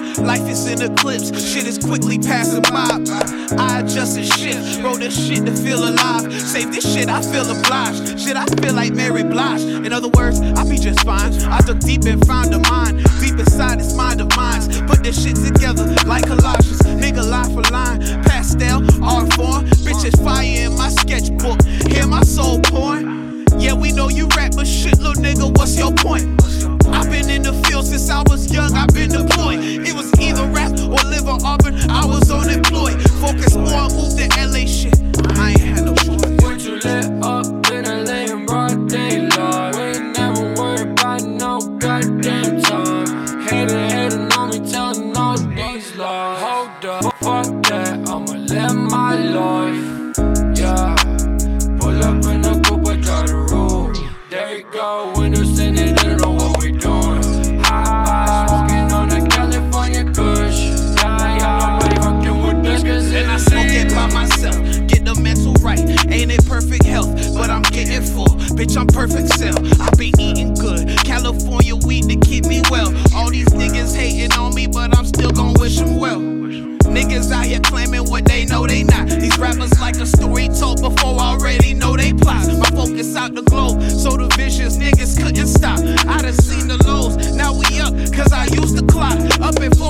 Life is in eclipse, shit is quickly passing by. I adjust and shift, wrote this shit to feel alive. Save this shit, I feel obliged. Shit, I feel like Mary Blige. In other words, I be just fine. I dug deep and found a mind. Deep inside this mind of mine. Put this shit together like collages. Nigga line for line, pastel, art form. Bitches fire in my sketchbook. Hear my soul pouring. Yeah, we know you rap, but shit, little nigga, what's your point? I've been in the field since I was young, I've been deployed. It was either rap or live in Auburn, I was unemployed. Focus more, move to LA shit, I ain't had no choice. Would you let up in LA in broad daylight? We ain't never worried about no goddamn time. Hating on me, telling all these lies. Hold up, fuck that, I'ma live my life. Yeah, pull up in the coupe, I try to roll. There you go, windows in it, they don't know what we doing. High, smoking on that California kush. Yeah, nobody fucking with this, cause And I smoke it by myself, get the mental right. Ain't it perfect health, but I'm getting full. Bitch, I'm perfect cell, I be eating good. California weed to keep me well. All these niggas hating on me, but I'm still gon' wish them well. Niggas out here claiming what they know they not. These rappers like a story told before I already know they plots. My focus out the globe, so the visions niggas couldn't stop. I done seen the lows, now we up, cause I used the clock. Up in 4